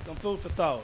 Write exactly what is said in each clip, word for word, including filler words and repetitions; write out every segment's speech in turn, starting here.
Some food for thought.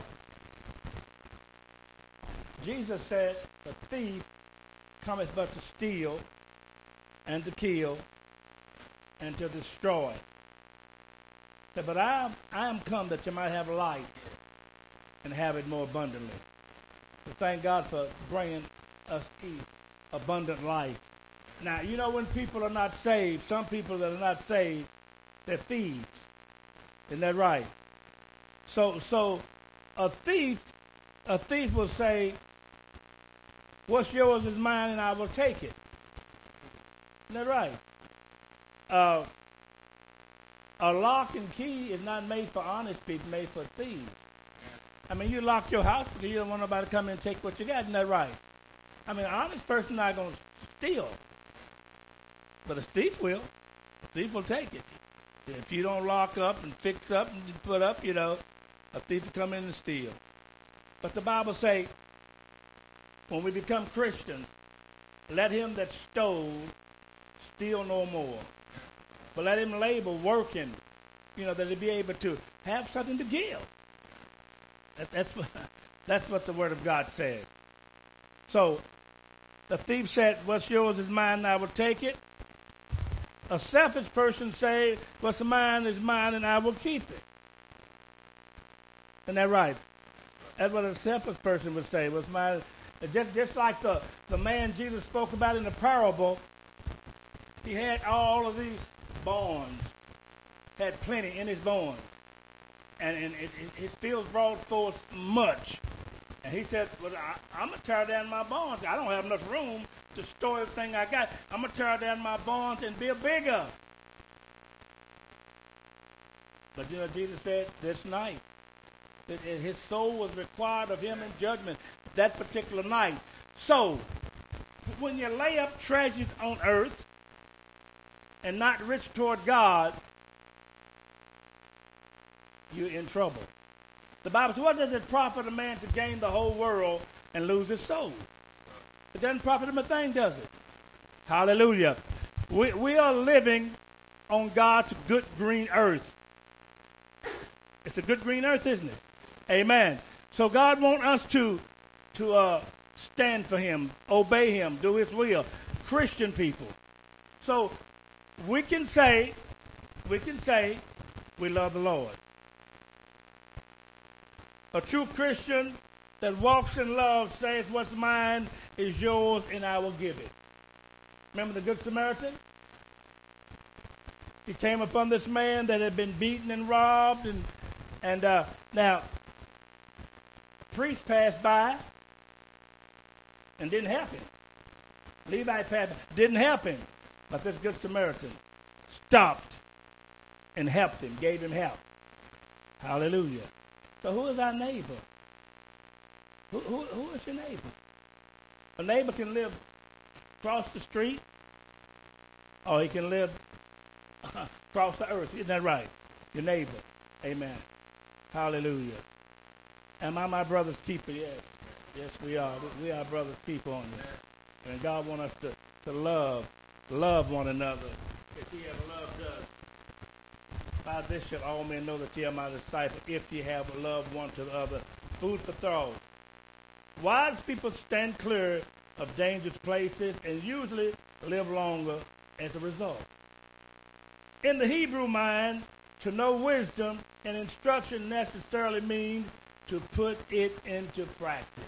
Jesus said, the thief cometh but to steal and to kill and to destroy. He said, but I am, I am come that you might have life and have it more abundantly. So thank God for bringing us abundant life. Now, you know when people are not saved, some people that are not saved, they're thieves. Isn't that right? So, so a thief, a thief will say, what's yours is mine and I will take it. Isn't that right? Uh, a lock and key is not made for honest people, made for thieves. I mean, you lock your house because you don't want nobody to come in and take what you got. Isn't that right? I mean, an honest person not going to steal. But a thief will. A thief will take it. If you don't lock up and fix up and put up, you know, a thief will come in and steal. But the Bible says, when we become Christians, let him that stole steal no more. But let him labor working, you know, that he'll be able to have something to give. That, that's, what, that's what the Word of God says. So, the thief said, what's yours is mine, and I will take it. A selfish person say, what's mine is mine, and I will keep it. Isn't that right? That's what a selfish person would say. What's mine, just, just like the, the man Jesus spoke about in the parable, he had all of these barns, had plenty in his barn. And, and it, it, his fields brought forth much. And he said, well, I, I'm going to tear down my barns. I don't have enough room to store everything I got. I'm going to tear down my barns and build bigger. But you know, Jesus said this night, that his soul was required of him in judgment that particular night. So, when you lay up treasures on earth and not rich toward God, you're in trouble. The Bible says, what does it profit a man to gain the whole world and lose his soul? It doesn't profit him a thing, does it? Hallelujah. We, we are living on God's good green earth. It's a good green earth, isn't it? Amen. So God wants us to, to uh, stand for him, obey him, do his will. Christian people. So we can say, we can say we love the Lord. A true Christian that walks in love says, what's mine is yours and I will give it. Remember the Good Samaritan? He came upon this man that had been beaten and robbed. And, and uh, now, priest passed by and didn't help him. Levi passed by, didn't help him. But this Good Samaritan stopped and helped him, gave him help. Hallelujah. So who is our neighbor? Who, who, who is your neighbor? A neighbor can live across the street, or he can live across the earth. Isn't that right? Your neighbor. Amen. Hallelujah. Am I my brother's keeper? Yes. Yes, we are. We are brother's keeper on this. And God wants us to, to love, love one another as he has loved us. By this shall all men know that ye are my disciples, if ye have loved one to the other. Food for thought. Wise people stand clear of dangerous places and usually live longer as a result. In the Hebrew mind, to know wisdom and instruction necessarily means to put it into practice.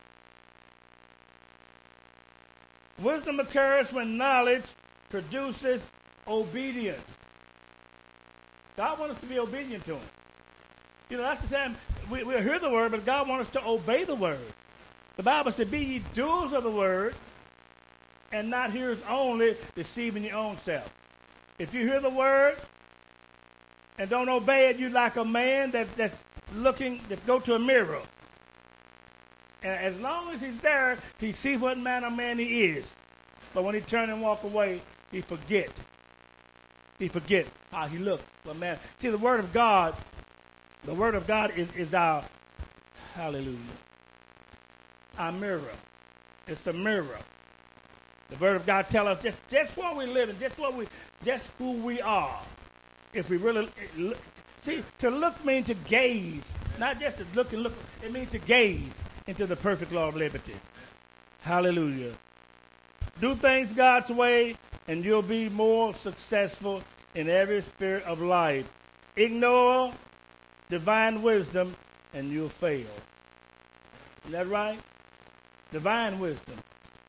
Wisdom occurs when knowledge produces obedience. God wants us to be obedient to him. You know, that's the time we, we'll hear the word, but God wants us to obey the word. The Bible said, be ye doers of the word and not hearers only, deceiving your own self. If you hear the word and don't obey it, you're like a man that, that's looking, that's go to a mirror. And as long as he's there, he sees what manner of man he is. But when he turn and walk away, he forget. He forget how he looked. Well, man, see, the word of God, the word of God is, is our, hallelujah, our mirror. It's a mirror. The word of God tells us just, just what we live in, just what we, just who we are. If we really, see, to look means to gaze Not just to look and look. It means to gaze into the perfect law of liberty. Hallelujah. Do things God's way, and you'll be more successful in every sphere of life. Ignore divine wisdom, and you'll fail. Is that right? Divine wisdom.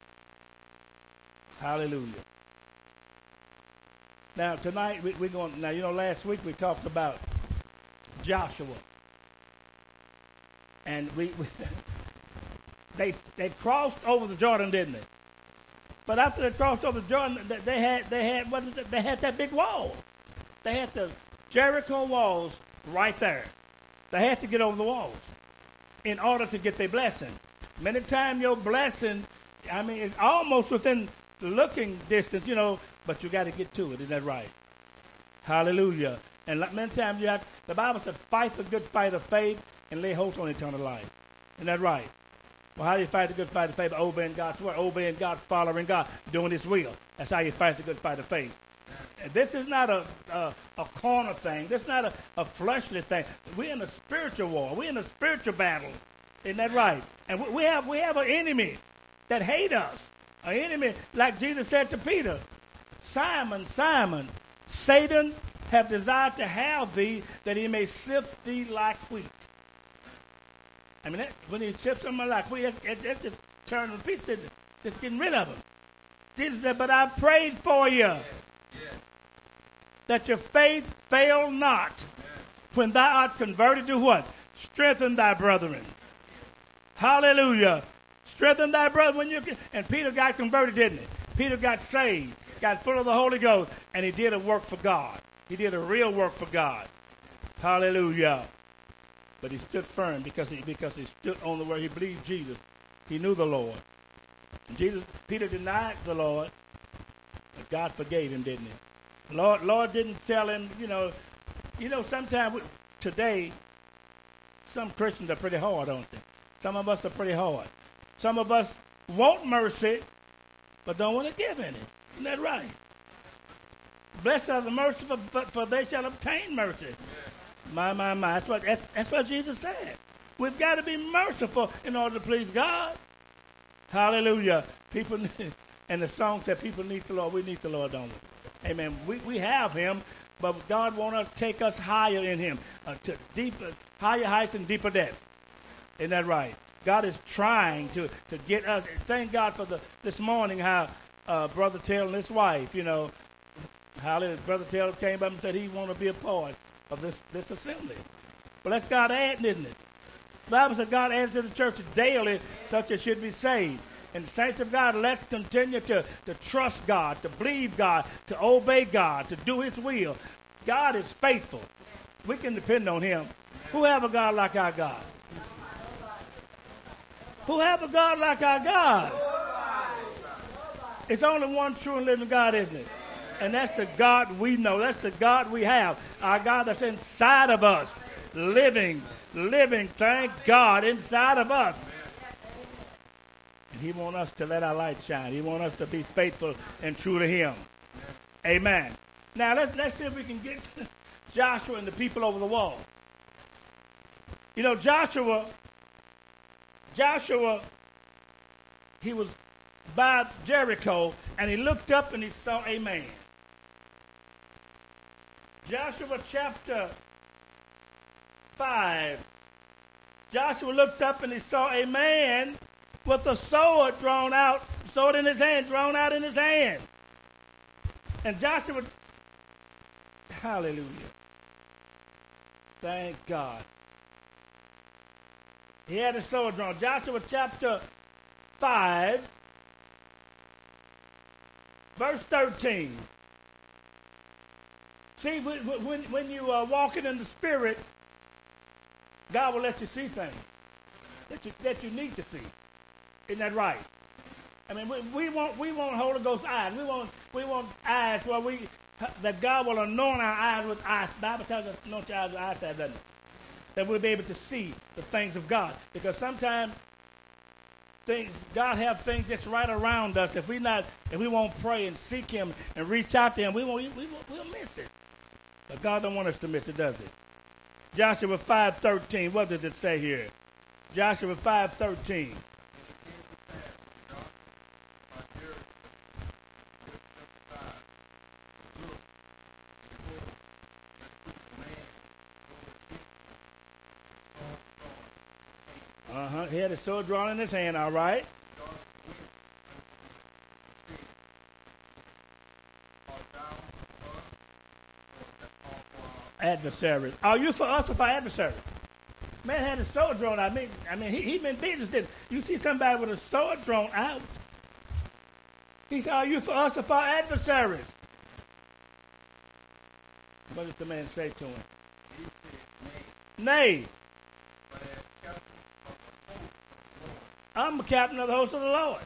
Hallelujah. Now, tonight, we, we're going, now, you know, last week we talked about Joshua. And we, we they they crossed over the Jordan, didn't they? But after they crossed over the Jordan, they, they had they had what is it? They had that big wall. They had the Jericho walls right there. They had to get over the walls in order to get their blessing. Many times your blessing, I mean, it's almost within the looking distance, you know, but you got to get to it. Isn't that right? Hallelujah. And many times you have, the Bible says, fight the good fight of faith and lay hold on eternal life. Isn't that right? Well, how do you fight the good fight of faith? By obeying God's word, obeying God, following God, doing His will. That's how you fight the good fight of faith. And this is not a, a, a corner thing. This is not a, a fleshly thing. We're in a spiritual war. We're in a spiritual battle. Isn't that right? And we, we have we have an enemy that hate us. An enemy, like Jesus said to Peter, Simon, Simon, Satan have desired to have thee, that he may sift thee like wheat. I mean, that, when he sifts someone like wheat, it's it, just turning the pieces, just getting rid of them. Jesus said, but I prayed for you, yeah. Yeah. that your faith fail not. Yeah. When thou art converted to what? Strengthen thy brethren. Hallelujah. Strengthen thy brother when you can. And Peter got converted, didn't he? Peter got saved, got full of the Holy Ghost, and he did a work for God. He did a real work for God. Hallelujah. But he stood firm because he because he stood on the word. He believed Jesus. He knew the Lord. And Jesus, Peter denied the Lord, but God forgave him, didn't he? Lord, Lord didn't tell him, you know, you know, sometimes we, today, some Christians are pretty hard, aren't they? Some of us are pretty hard. Some of us want mercy, but don't want to give any. Isn't that right? Blessed are the merciful, but for they shall obtain mercy. My, my, my. That's what, that's, that's what Jesus said. We've got to be merciful in order to please God. Hallelujah. People, need, and the song said people need the Lord. We need the Lord, don't we? Amen. We, we have him, but God wants to take us higher in him, uh, to deeper, higher heights and deeper depths. Isn't that right? God is trying to, to get us. Thank God for the this morning how uh, Brother Taylor and his wife, you know, how Brother Taylor came up and said he want to be a part of this, this assembly. Well, that's God adding, isn't it? The Bible says God adds to the church daily such as should be saved. And the saints of God, let's continue to, to trust God, to believe God, to obey God, to do his will. God is faithful. We can depend on him. Who have a God like our God? Who have a God like our God? It's only one true and living God, isn't it? And that's the God we know. That's the God we have. Our God that's inside of us. Living, living, thank God, inside of us. And he wants us to let our light shine. He wants us to be faithful and true to him. Amen. Now, let's, let's see if we can get Joshua and the people over the wall. You know, Joshua, Joshua, he was by Jericho, and he looked up and he saw a man. Joshua chapter five. Joshua looked up and he saw a man with a sword drawn out, sword in his hand, drawn out in his hand. And Joshua, hallelujah. Thank God. He had a sword drawn. Joshua chapter five, verse thirteen. See, when, when, when you are walking in the Spirit, God will let you see things that you, that you need to see. Isn't that right? I mean, we, we want we want Holy Ghost eyes. We want we want eyes where we that God will anoint our eyes with eyes. The Bible tells us anoint your eyes with eyes, doesn't it? That we'll be able to see the things of God. Because sometimes things God have things just right around us. If we not if we won't pray and seek Him and reach out to Him, we won't we, we we'll miss it. But God don't want us to miss it, does He? Joshua five thirteen. What does it say here? Joshua five thirteen. Uh-huh. He had his sword drawn in his hand, all right. Adversaries. Are you for us or for adversaries? Man had his sword drawn out. I mean, I mean, he, he meant business. Did you see somebody with a sword drawn out? He said, "Are you for us or for adversaries?" What did the man say to him? He said, "Nay. Nay. I'm the captain of the host of the Lord."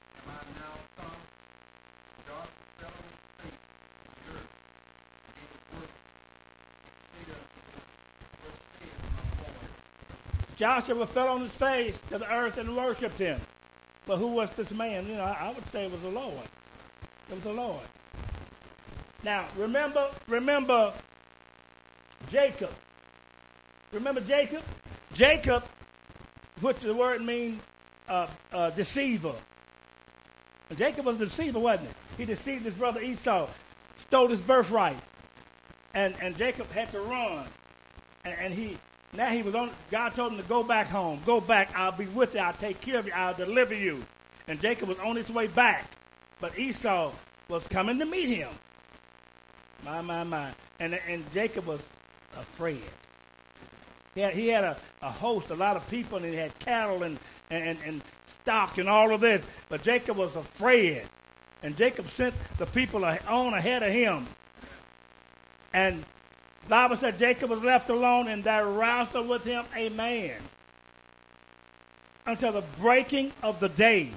Joshua fell on his face to the earth and worshipped him. But who was this man? You know, I, I would say it was the Lord. It was the Lord. Now, remember, remember Jacob. Remember Jacob? Jacob, which the word means uh, uh, deceiver. Jacob was a deceiver, wasn't he? He deceived his brother Esau, stole his birthright. And, and Jacob had to run. And, and he... Now he was on, God told him to go back home. Go back. I'll be with you. I'll take care of you. I'll deliver you. And Jacob was on his way back. But Esau was coming to meet him. My, my, my. And, and Jacob was afraid. He had, he had a, a host, a lot of people, and he had cattle and, and, and stock and all of this. But Jacob was afraid. And Jacob sent the people on ahead of him. And the Bible said Jacob was left alone, and they wrestled with him a man until the breaking of the day.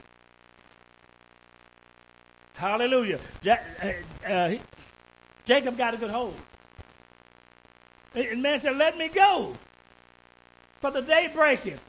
Hallelujah. Ja- uh, uh, he, Jacob got a good hold. And man said, "Let me go, for the day breaketh."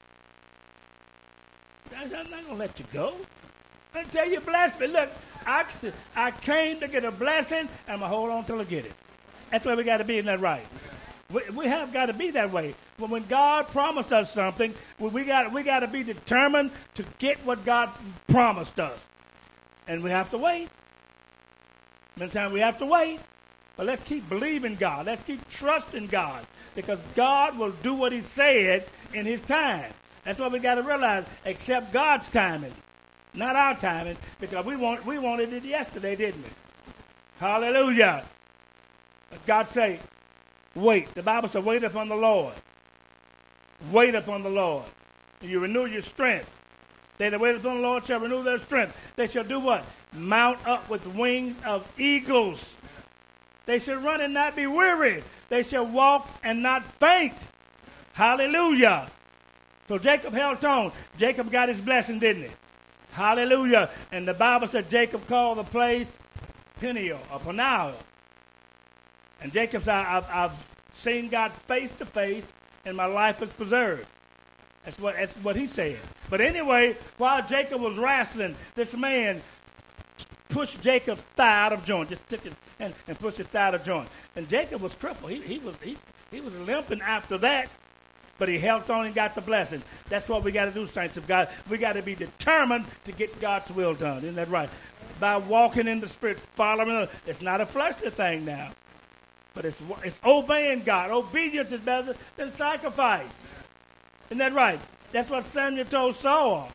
I said, "I'm not going to let you go until you bless me." Look, I, I came to get a blessing, and I'm going to hold on till I get it. That's why we got to be, isn't that right? We, we have got to be that way. But when God promised us something, we got we got to be determined to get what God promised us, and we have to wait. Many times we have to wait, but let's keep believing God. Let's keep trusting God, because God will do what He said in His time. That's what we got to realize. Accept God's timing, not our timing, because we want we wanted it yesterday, didn't we? Hallelujah. God say, wait. The Bible says, wait upon the Lord. Wait upon the Lord. And you renew your strength. They that wait upon the Lord shall renew their strength. They shall do what? Mount up with wings of eagles. They shall run and not be weary. They shall walk and not faint. Hallelujah. So Jacob held on. Jacob got his blessing, didn't he? Hallelujah. And the Bible said Jacob called the place Peniel or Peniel. And Jacob said, I've, I've seen God face to face, and my life is preserved. That's what, that's what he said. But anyway, while Jacob was wrestling, this man pushed Jacob's thigh out of joint, just took it and, and pushed his thigh out of joint. And Jacob was crippled. He, he, was, he, he was limping after that, but he held on and got the blessing. That's what we got to do, saints of God. We got to be determined to get God's will done. Isn't that right? By walking in the Spirit, following. It's not a fleshly thing now. But it's, it's obeying God. Obedience is better than sacrifice. Isn't that right? That's what Samuel told Saul.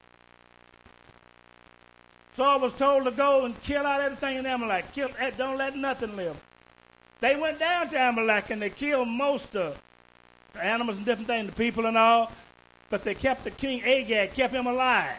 Saul was told to go and kill out everything in Amalek. Kill, don't let nothing live. They went down to Amalek and they killed most of the animals and different things, the people and all. But they kept the king Agag, kept him alive.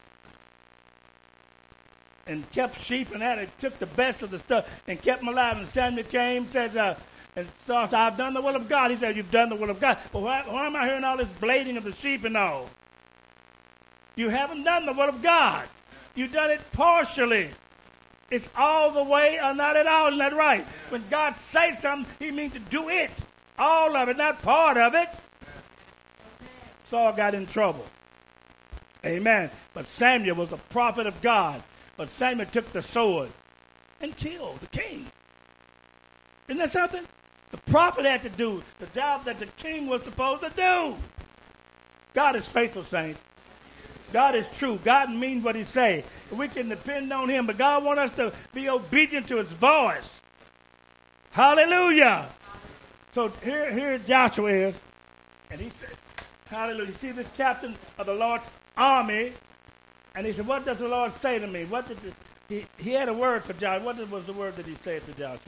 And kept sheep and that. It took the best of the stuff and kept him alive. And Samuel came, said, uh, and Saul said, I've done the will of God. He said, you've done the will of God. But why, why am I hearing all this blading of the sheep and all? You haven't done the will of God. You've done it partially. It's all the way or not at all. Isn't that right? When God says something, He means to do it. All of it, not part of it. Saul got in trouble. Amen. But Samuel was the prophet of God. But Samuel took the sword and killed the king. Isn't that something? The prophet had to do the job that the king was supposed to do. God is faithful, saints. God is true. God means what he says. We can depend on him, but God wants us to be obedient to his voice. Hallelujah. So here, here Joshua is, and he said, hallelujah. You see this captain of the Lord's army, and he said, what does the Lord say to me? What did the, he, he had a word for Joshua. What was the word that he said to Joshua?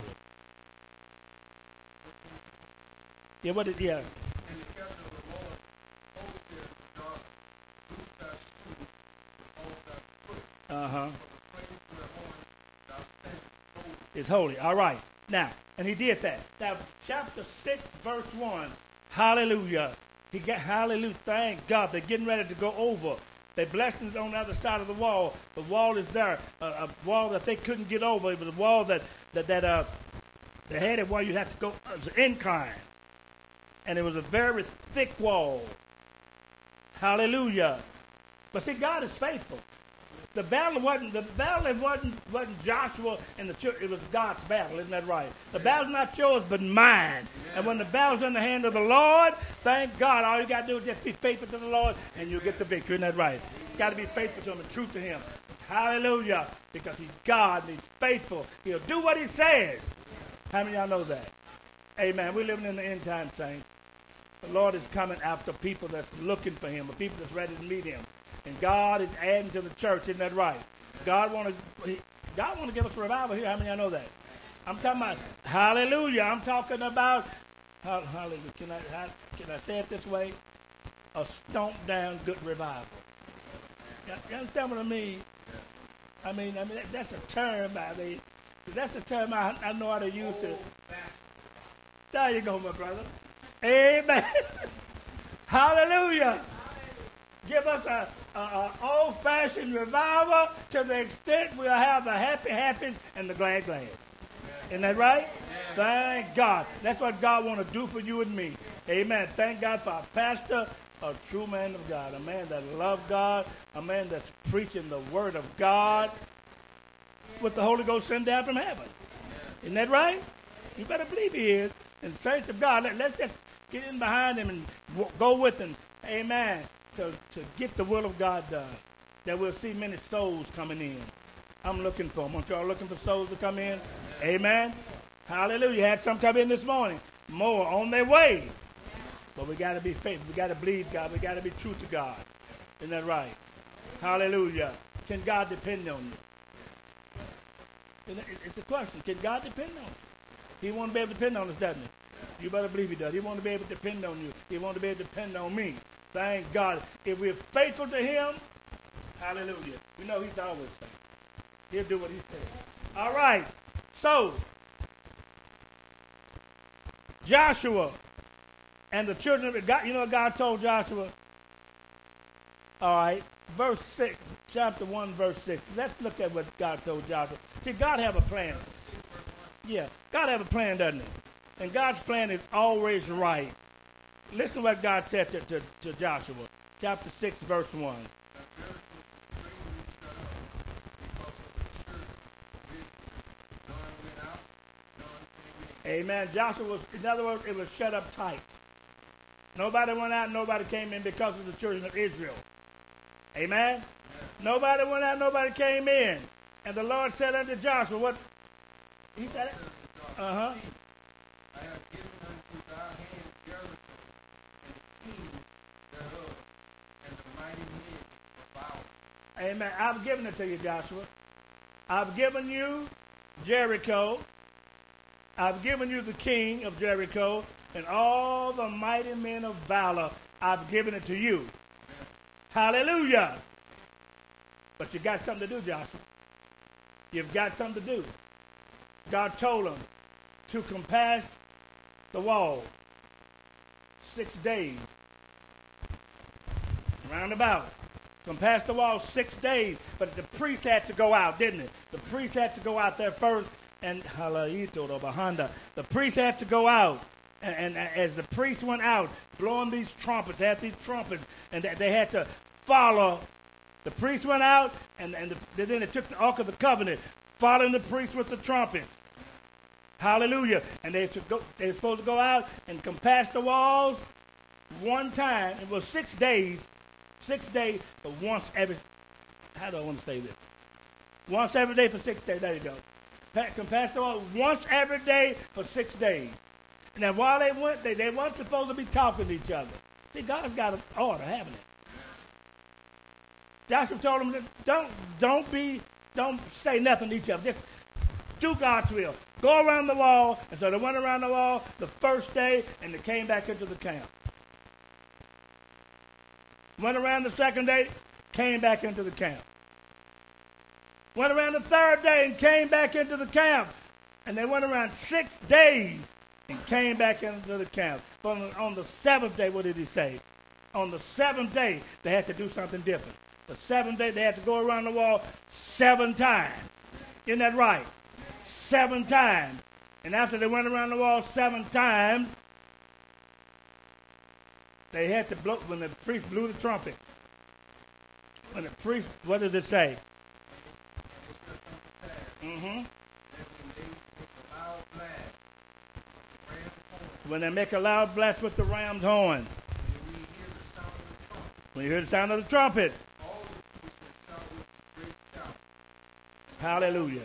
Yeah, what did, yeah. And the captain of the Lord oversaid to Joshua, loose thy shoe with all thy foot. Uh-huh. For the place whereon thou standest is holy. It's holy. All right. Now, and he did that. Now, chapter six, verse one. Hallelujah. He got, hallelujah. Thank God. They're getting ready to go over. Their blessings on the other side of the wall. The wall is there. A, a wall that they couldn't get over. It was a wall that, that, that uh, they had it where you had to go. It was an incline. And it was a very thick wall. Hallelujah. But see, God is faithful. The battle wasn't the battle wasn't wasn't Joshua and the church. It was God's battle, isn't that right? The battle's not yours, but mine. Yeah. And when the battle's in the hand of the Lord, thank God, all you got to do is just be faithful to the Lord, and you'll get the victory. Isn't that right? You got to be faithful to him and true to him. Hallelujah. Because he's God and he's faithful. He'll do what he says. How many of y'all know that? Amen. We're living in the end time, saints. The Lord is coming after people that's looking for him, or people that's ready to meet him. And God is adding to the church, isn't that right? God want to God want to give us a revival here. How many of y'all know that? I'm talking about, hallelujah. I'm talking about, hallelujah. Can I, can I say it this way? A stomped down good revival. You, you understand what I mean? I mean, I mean that's a term, I mean, that's a term I, I know how to use to. There you go, my brother. Amen. Hallelujah. Give us a, a, a old-fashioned revival to the extent we'll have the happy happy and the glad glad. Isn't that right? Thank God. That's what God wants to do for you and me. Amen. Thank God for our pastor, a true man of God, a man that loves God, a man that's preaching the word of God with the Holy Ghost sent down from heaven. Isn't that right? You better believe he is. And saints of God, let, let's just get in behind him and w- go with him. Amen. To, to get the will of God done. That we'll see many souls coming in. I'm looking for them. Aren't y'all looking for souls to come in? Amen. Hallelujah. Had some come in this morning. More on their way. But we got to be faithful. We got to believe God. We got to be true to God. Isn't that right? Hallelujah. Can God depend on you? It's a question. Can God depend on you? He wants to be able to depend on us, doesn't he? You better believe he does. He wants to be able to depend on you. He wants to be able to depend on me. Thank God. If we're faithful to him, hallelujah. We know he's always faithful. He'll do what he says. All right. So, Joshua and the children of God, you know what God told Joshua? All right. Verse six, chapter one, verse six. Let's look at what God told Joshua. See, God have a plan. Yeah, God have a plan, doesn't he? And God's plan is always right. Listen to what God said to, to, to Joshua. Chapter six, verse one. Amen. Joshua was, in other words, it was shut up tight. Nobody went out, nobody came in because of the children of Israel. Amen. Amen. Nobody went out, nobody came in. And the Lord said unto Joshua, what? He said it? Uh-huh. I have given unto thy hand Jericho, and the king thereof, and the mighty men of valor. Amen. I've given it to you, Joshua. I've given you Jericho. I've given you the king of Jericho and all the mighty men of valor. I've given it to you. Amen. Hallelujah. But you got something to do, Joshua. You've got something to do. God told him to compass the wall six days. Roundabout. Compass the wall six days. But the priest had to go out, didn't it? The priest had to go out there first. And the priest had to go out. And, and as the priest went out, blowing these trumpets, had these trumpets, and they had to follow. The priest went out, and, and the, then they took the Ark of the Covenant, following the priest with the trumpets. Hallelujah. And they should go, they were supposed to go out and compass the walls one time. It was six days, six days, but once every, how do I want to say this? Once every day for six days. There you go. Compass the walls once every day for six days. Now, while they went, they, they weren't supposed to be talking to each other. See, God's got an order, haven't it? Joshua told them, don't, don't be, don't say nothing to each other. Just do God's will. Go around the wall. And so they went around the wall the first day, and they came back into the camp. Went around the second day, came back into the camp. Went around the third day and came back into the camp. And they went around six days and came back into the camp. But on, on the seventh day, what did he say? On the seventh day, they had to do something different. The seventh day, they had to go around the wall seven times. Isn't that right? Seven times. And after they went around the wall seven times, they had to blow, when the priest blew the trumpet. When the priest, what does it say? Mm-hmm. When they make a loud blast with the ram's horn. When you hear the sound of the trumpet. Hallelujah.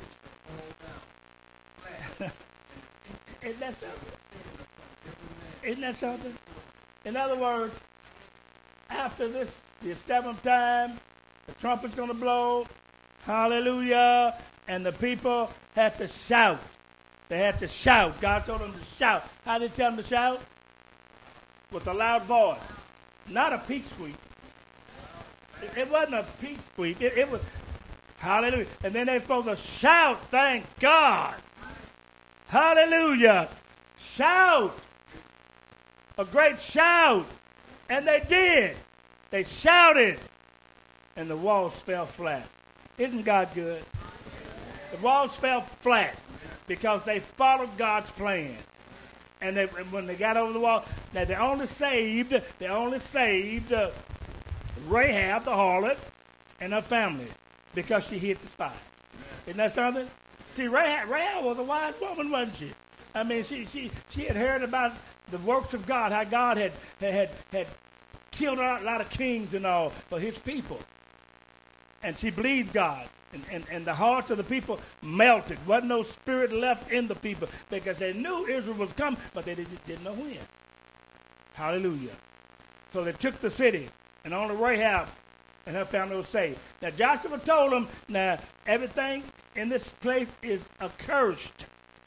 Isn't that something? Isn't that something? In other words, after this, the seventh time, the trumpet's going to blow. Hallelujah. And the people have to shout. They had to shout. God told them to shout. How did he tell them to shout? With a loud voice. Not a peach squeak. It, it wasn't a peach squeak. It, it was, hallelujah. And then they were supposed to shout, thank God. Hallelujah. Shout. A great shout. And they did. They shouted. And the walls fell flat. Isn't God good? The walls fell flat because they followed God's plan. And they, when they got over the wall, now they only saved, they only saved uh, Rahab the harlot and her family because she hid the spy. Isn't that something? See, Rahab, Rahab was a wise woman, wasn't she? I mean, she she she had heard about the works of God, how God had had had killed a lot of kings and all for his people. And she believed God. And, and, and the hearts of the people melted. Wasn't no spirit left in the people because they knew Israel was coming, but they didn't, didn't know when. Hallelujah. So they took the city, and only Rahab and her family was saved. Now Joshua told them, now everything in this place is accursed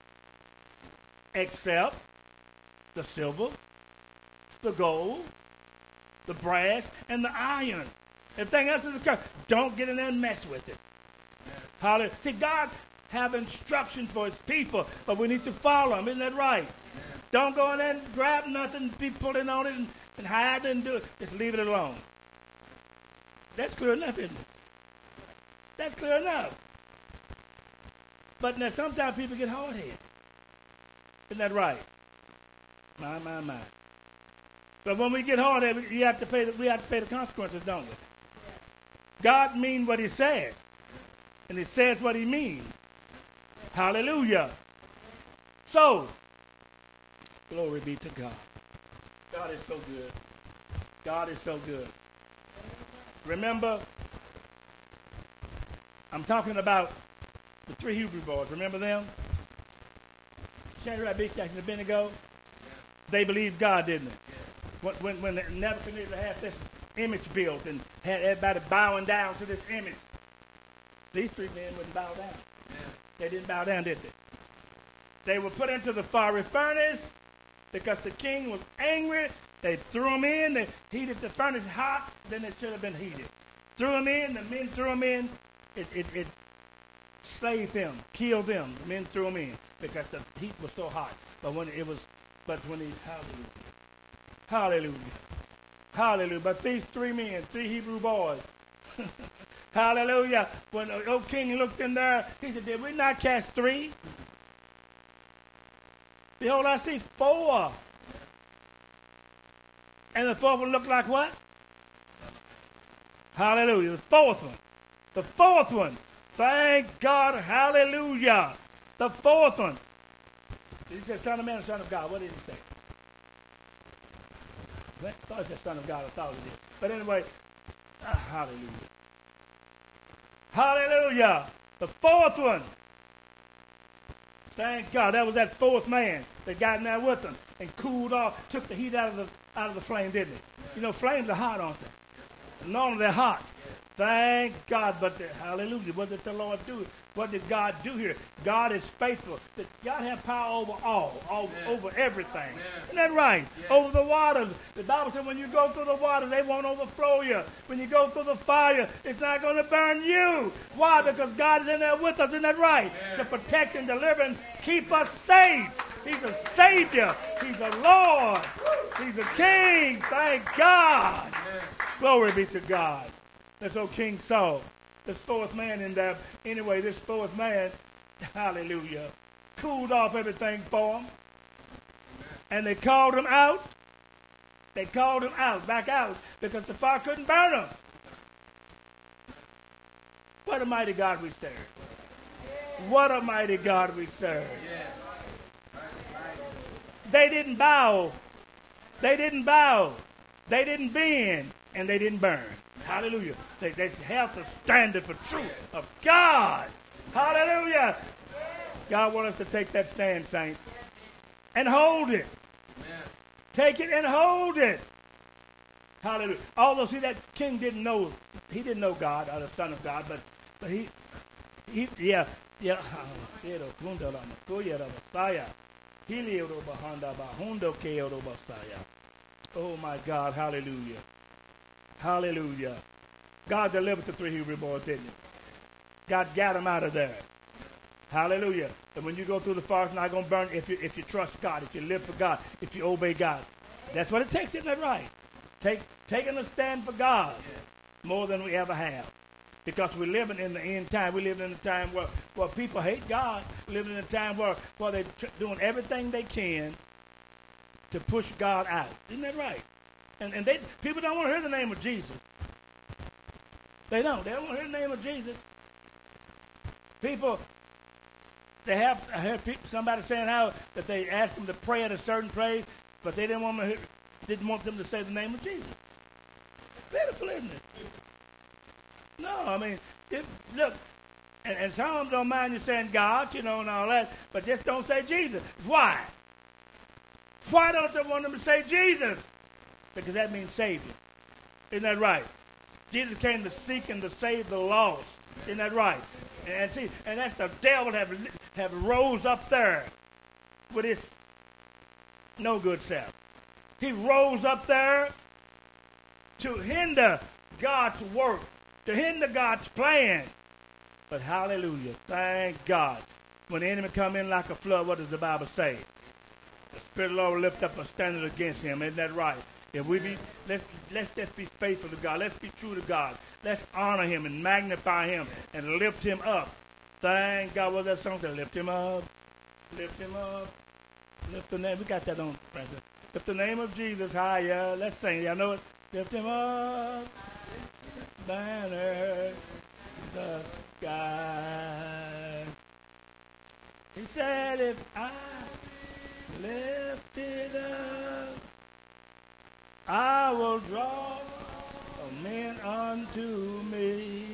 except the silver, the gold, the brass, and the iron. Everything else is accursed. Don't get in there and mess with it. Hallelujah. See, God have instructions for his people, but we need to follow them. Isn't that right? Yeah. Don't go in there and grab nothing, be pulling on it and, and hide it and do it. Just leave it alone. That's clear enough, isn't it? That's clear enough. But now sometimes people get hard-headed. Isn't that right? My, my, my. But when we get hard-headed, you have to pay the, we have to pay the consequences, don't we? God means what he says. And he says what he means. Hallelujah. So, glory be to God. God is so good. God is so good. Remember, I'm talking about the three Hebrew boys. Remember them? Shadrach, Meshach, and Abednego? They believed God, didn't they? When, when, when Nebuchadnezzar had this image built and had everybody bowing down to this image, these three men wouldn't bow down. Yeah. They didn't bow down, did they? They were put into the fiery furnace because the king was angry. They threw them in. They heated the furnace hot. Then it should have been heated. Threw them in. The men threw them in. It, it, it slaved them, killed them. The men threw them in because the heat was so hot. But when it was, but when he, hallelujah, hallelujah, hallelujah. But these three men, three Hebrew boys, hallelujah. When the old king looked in there, he said, did we not catch three? Behold, I see four. And the fourth one looked like what? Hallelujah. The fourth one. The fourth one. Thank God. Hallelujah. The fourth one. He said son of man and son of God. What did he say? I thought he said son of God. I thought he did. But anyway, ah, hallelujah. Hallelujah. The fourth one. Thank God. That was that fourth man that got in there with them and cooled off, took the heat out of the out of the flame, didn't it? You know, flames are hot, aren't they? Normally they're hot. Thank God. But the, hallelujah. What did the Lord do? What did God do here? God is faithful. God has power over all, all over everything. Yeah. Isn't that right? Yeah. Over the waters. The Bible said when you go through the waters, they won't overflow you. When you go through the fire, it's not going to burn you. Why? Because God is in there with us. Isn't that right? Yeah. To protect and deliver and keep us safe. He's a Savior. He's a Lord. He's a King. Thank God. Yeah. Glory be to God. That's old King Saul. This fourth man in there. Anyway, this fourth man, hallelujah, cooled off everything for him. And they called him out. They called him out, back out, because the fire couldn't burn him. What a mighty God we serve. What a mighty God we serve. They didn't bow. They didn't bow. They didn't bend. And they didn't burn. Hallelujah. They, they held the standard for truth of God. Hallelujah. God wants us to take that stand, saints, and hold it. Amen. Take it and hold it. Hallelujah. Although, see, that king didn't know, he didn't know God, or the Son of God, but, but he, he, yeah, yeah. Oh, my God. Hallelujah. Hallelujah. God delivered the three Hebrew boys, didn't he? God got them out of there. Hallelujah. And when you go through the fire, it's not going to burn if you, if you trust God, if you live for God, if you obey God. That's what it takes, isn't that right? Take, taking a stand for God more than we ever have. Because we're living in the end time. We're living in a time where, where people hate God. We're living in a time where, where they're tr- doing everything they can to push God out. Isn't that right? And, and they people don't want to hear the name of Jesus. They don't. They don't want to hear the name of Jesus. People, they have, I heard people, somebody saying how that they asked them to pray at a certain place, but they didn't want to hear, didn't want them to say the name of Jesus. Pitiful, isn't it? No, I mean, it, look, and, and some of them don't mind you saying God, you know, and all that, but just don't say Jesus. Why? Why don't they want them to say Jesus? Because that means Savior. Isn't that right? Jesus came to seek and to save the lost. Isn't that right? And, and see, and that's the devil have have rose up there with his no good self. He rose up there to hinder God's work, to hinder God's plan. But hallelujah, thank God. When the enemy come in like a flood, what does the Bible say? The Spirit of the Lord will lift up a standard against him. Isn't that right? If we be, let's, let's just be faithful to God. Let's be true to God. Let's honor him and magnify him and lift him up. Thank God. What's that song that lift him up? Lift him up. Lift the name. We got that on, Francis. Lift the name of Jesus higher. Let's sing. Y'all know it? Lift him up. Banner the sky. He said, if I lift it up, I will draw men unto me.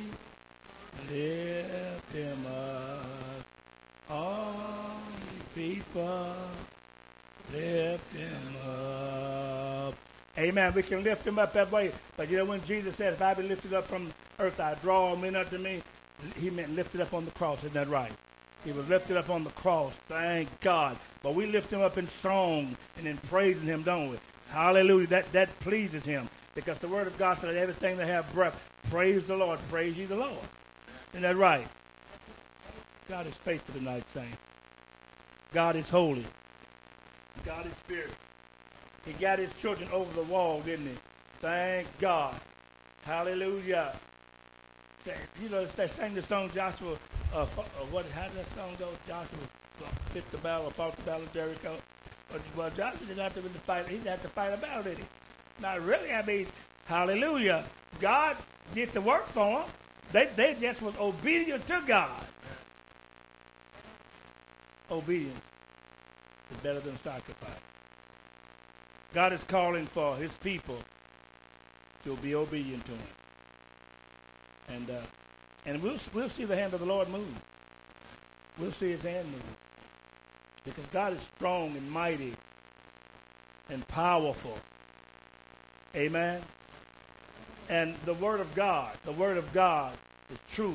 Lift him up, all people. Lift him up. Amen. We can lift him up that way. But you know when Jesus said, if I be lifted up from earth, I draw men unto me, he meant lifted up on the cross. Isn't that right? He was lifted up on the cross. Thank God. But we lift him up in song and in praising him, don't we? Hallelujah. That that pleases him. Because the word of God said, everything that have breath, praise the Lord. Praise ye the Lord. Isn't that right? God is faithful tonight, saints. God is holy. God is spirit. He got his children over the wall, didn't he? Thank God. Hallelujah. You know, they sang the song Joshua, uh, uh, what, how did that song go? Joshua fit the battle, fought the battle of Jericho. But, well, Joshua didn't have to fight. He didn't have to fight a battle, did he? Not really. I mean, hallelujah. God did the work for them. They, they just was obedient to God. Obedience. is better than sacrifice. God is calling for his people to be obedient to him. And uh, and we'll we'll see the hand of the Lord move. We'll see his hand move. Because God is strong and mighty and powerful. Amen. And the word of God, the word of God is true.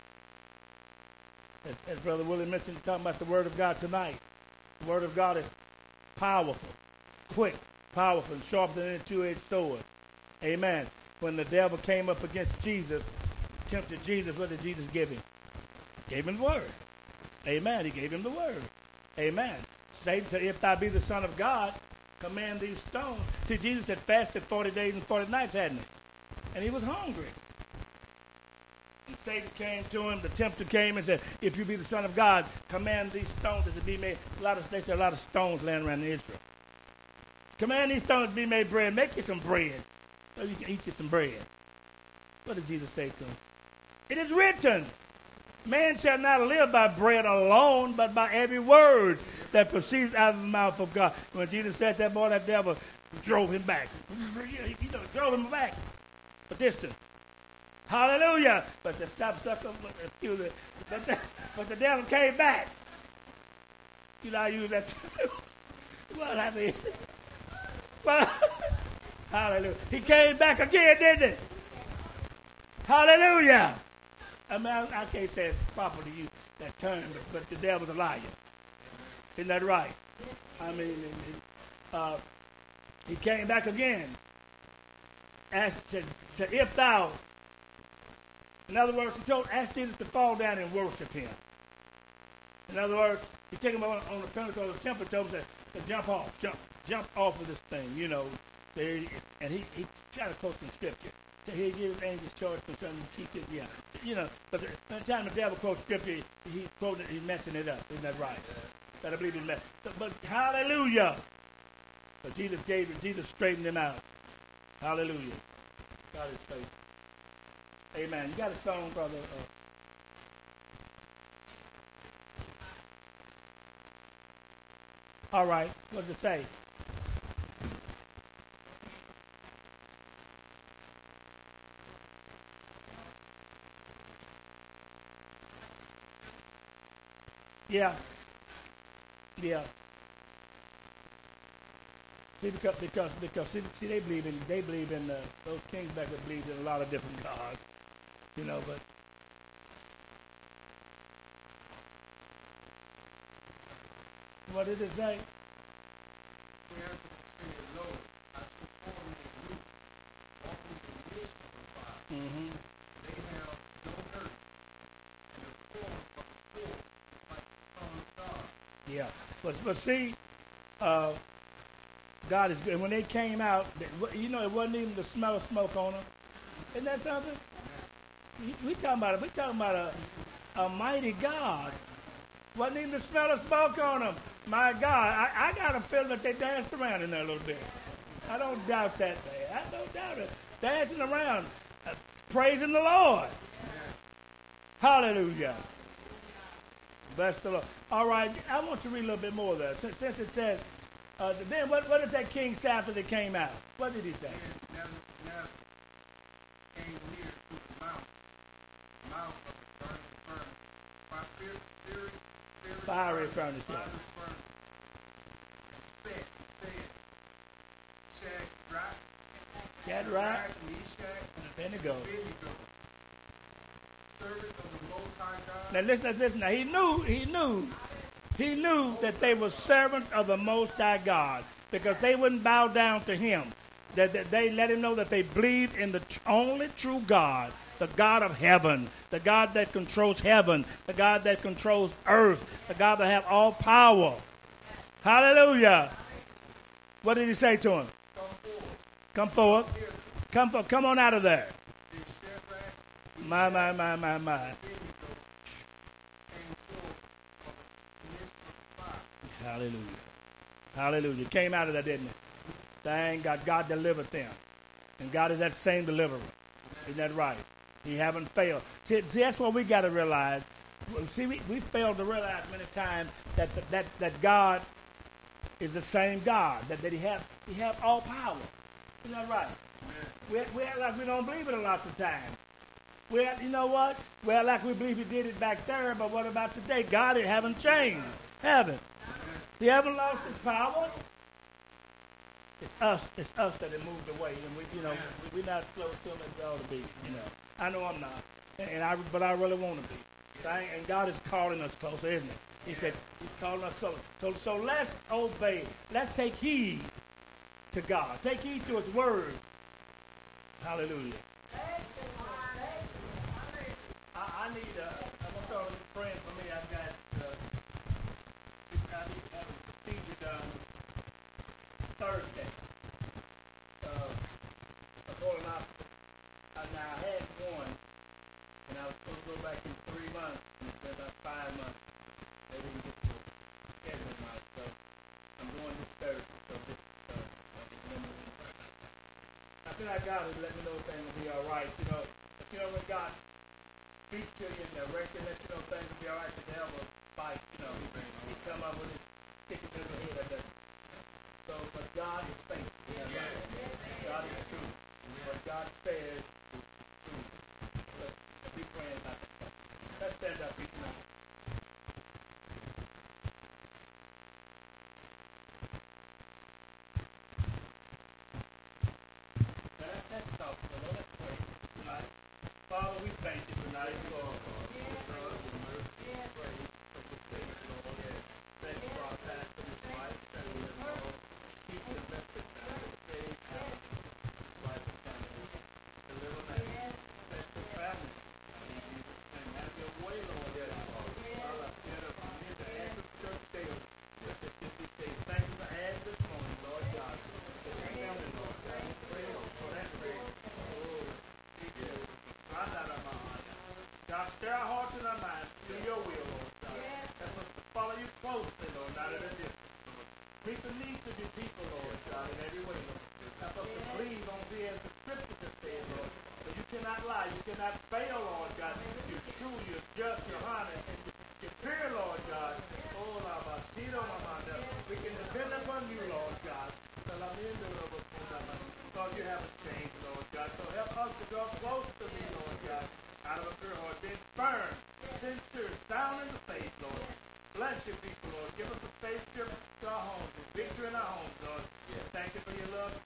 As, as Brother Willie mentioned, he's talking about the word of God tonight. The word of God is powerful, quick, powerful, and sharper than any two-edged sword. Amen. When the devil came up against Jesus, tempted Jesus, what did Jesus give him? Gave him the word. Amen. He gave him the word. Amen. Satan said, if thou be the Son of God, command these stones. See, Jesus had fasted forty days and forty nights, hadn't he? And he was hungry. And Satan came to him, the tempter came and said, if you be the Son of God, command these stones to be made. A lot of, they said a lot of stones laying around in Israel. Command these stones to be made bread. Make you some bread. So you can eat you some bread. What did Jesus say to him? It is written, man shall not live by bread alone, but by every word that proceeds out of the mouth of God. When Jesus said that, boy, that devil drove him back. You know, drove him back a distance. Hallelujah. But the stop stuck up, excuse me, but the, but the devil came back. You know, I use that too. Well, I mean, well, hallelujah. He came back again, didn't he? Hallelujah. I mean, I, I can't say it's proper to use that term, but, but the devil's a liar. Isn't that right? I mean, uh, he came back again. Asked, said, said, if thou, in other words, he told, asked Jesus to fall down and worship him. In other words, he took him on, on the pinnacle of the temple, told him to, to jump off, jump, jump off of this thing, you know. They, and he, he tried to quote some scripture. So he gave his angels charge concerning to keep it, yeah. You know, but the, the time the devil quotes scripture, he, he quoted, he's messing it up. Isn't that right? But I believe he's messing but, but hallelujah. But Jesus gave it, Jesus straightened him out. Hallelujah. God is faithful. Amen. You got a song, brother? Uh, all right. What does it say? Yeah. Yeah. See, because because because see, see they believe in they believe in uh, those kings back there believed in a lot of different gods, you know. But what did it say? We have to say it low. I support the youth, walking the wisdom of God. Mm-hmm. They have no hurt, and the poor of the poor, like the Son of God. Yeah, but but see, uh, God is good. And when they came out, they, you know, it wasn't even the smell of smoke on them. Isn't that something? We, we talking about we talking about a, a mighty God. Wasn't even the smell of smoke on them. My God, I, I got a feeling that they danced around in there a little bit. I don't doubt that. I don't doubt it. Dancing around, uh, praising the Lord. Hallelujah. Bless the Lord. All right, I want to read a little bit more there. Since, since it says, uh, then what, what did that king say after they came out? What did he say? Now, now came near to the mouth, mouth of the burning furnace. My fiery, fiery, fiery Fiery furnace, yeah. fiery furnace. Said, said, Shadrach, Shadrach, Meshach, and Abednego. Abednego, servants of the Most High God. Now listen, listen. Now he knew, he knew, he knew that they were servants of the Most High God because they wouldn't bow down to him. That, that they let him know that they believed in the tr- only true God, the God of heaven, the God that controls heaven, the God that controls earth, the God that has all power. Hallelujah. What did he say to him? Come forward. Come forward. Come on out of there. My, my, my, my, my. Hallelujah. Hallelujah. Came out of that, didn't it? Thank God. God delivered them. And God is that same deliverer. Isn't that right? He haven't failed. See, see that's what we got to realize. See, we, we failed to realize many times that, that, that God is the same God, that, that he have he have all power. Isn't that right? We, we act like we don't believe it a lot of times. We act, you know what? We act like we believe he did it back there, but what about today? God, it haven't changed, haven't. He haven't lost his power. It's us, it's us that have moved away, and we, you know, we, we're not close to him as we ought to be. You know, I know I'm not, and I, but I really want to be. I, and God is calling us closer, isn't he? He said he's calling us closer. So, so let's obey. Let's take heed to God. Take heed to his word. Hallelujah. I, I need, uh, I'm going to start praying for me. I've got, uh, I need to have a procedure done Thursday. Uh, a colonoscopy. Uh, now, I had one, and I was supposed to go back in three months, and it said about five months. They didn't get to schedule it right, so I'm going this Thursday. So this, uh, I think I got it to let me know things will be all right. You know, if you know when God speaks to you and direct you, let you know things will be all right. The devil fight, you know, he come up with his stick it to the head of the. So, but God is faithful. Yeah, right. God is true. What God says is true. Let's be praying about that. Let's stand up each night. Let's talk, Lord. Let's pray tonight. Father, we thank you tonight for God, your mercy, and praise for the faith, Lord. Thank you for our pastor, his wife, that we have all keep the message now, save now, life and family. The little man, bless the family. And have your way, Lord. Yes, Lord. Father, I stand up from here to add the church daily. Just as if we say, thank you for adding this morning, Lord God. The family, Lord God. Pray for that prayer. Oh, Jesus. God, stir our hearts and our minds to your will, Lord God. Help us to follow you closely, Lord, not at a distance. Meet the needs of your people, Lord God, in every way, Lord. Help us to believe on thee as the scripture has said, Lord. For you cannot lie, you cannot fail, Lord God. You're true, you're just, you're honest, and you're pure, Lord God. Oh, Lord, we can depend upon you, Lord God. Because you haven't changed, Lord God. So help us to draw close